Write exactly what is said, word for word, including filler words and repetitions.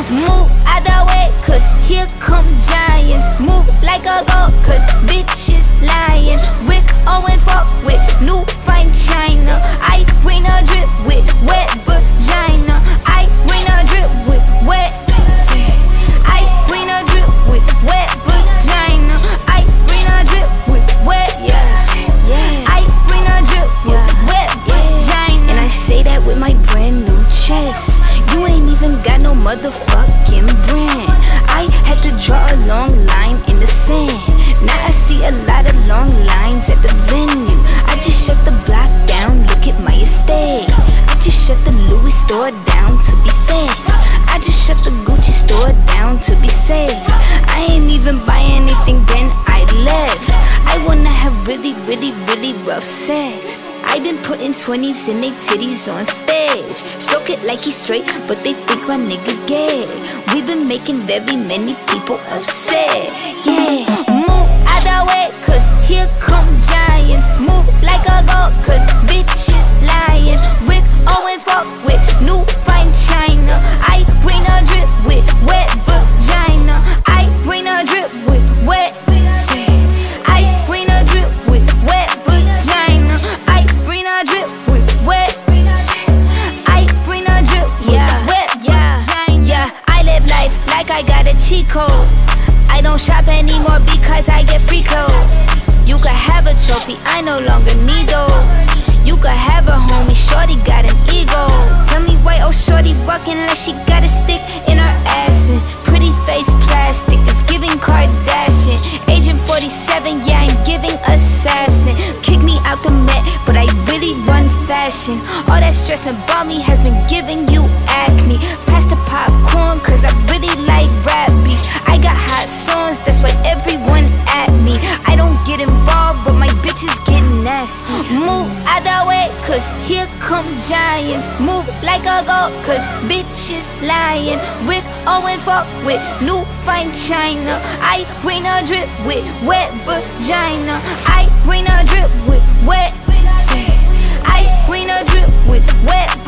Move out the way, cause here come giants. Move like a goat, cause bitches lying. Rick Owens walk with new fine china. I bring a drip with wet vagina. I bring a drip with wet. I bring a drip with wet vagina. I bring a drip with wet. Yeah, yeah. I bring a drip with wet vagina. And I say that with my brand new chest. You ain't even got no motherfucking brand. I had to draw a long line in the sand. Now I see a lot of long lines at the venue. I just shut the block down, look at my estate. I just shut the Louis store down to be safe. I just shut the Gucci store down to be safe. I ain't even buy anything, then I left. I wanna have really, really, really rough sex. I've been putting twenties in they titties on stage. Stroke it like he's straight, but they think my nigga gay. We've been making very many people upset. Yeah. Move out the way, cause here come giants. Move like a goat, cause bitches lying. Rick Owens walk with new fine china. I bring a drip with wet vagina. I bring a drip with wet. I bring a drip with wet vagina. I bring a drip with wet. I bring a drip with yeah, wet yeah, vagina. Yeah, I live life like I got a cheat code. I don't shop anymore because I get free clothes. You could have a trophy, I no longer need those. You could have a homie, shorty got an ego. Tell me why, oh shorty walking like she got a stick in her ass. And pretty face plastic is giving Kardashian. Agent forty-seven, yeah, I'm giving assassin. Kick me out the Met, but I really run fashion. All that stress about me has been giving you acne. Pass the popcorn, cause I really like rap beef. I got hot songs, that's why everyone at me. I don't get involved, but my bitches get nasty. Move out the way, cause here come giants. Move like a goat, cause bitches lying. Rick Owens walk with new fine china. I bring a drip with wet vagina. I bring a drip with wet. I bring a drip with wet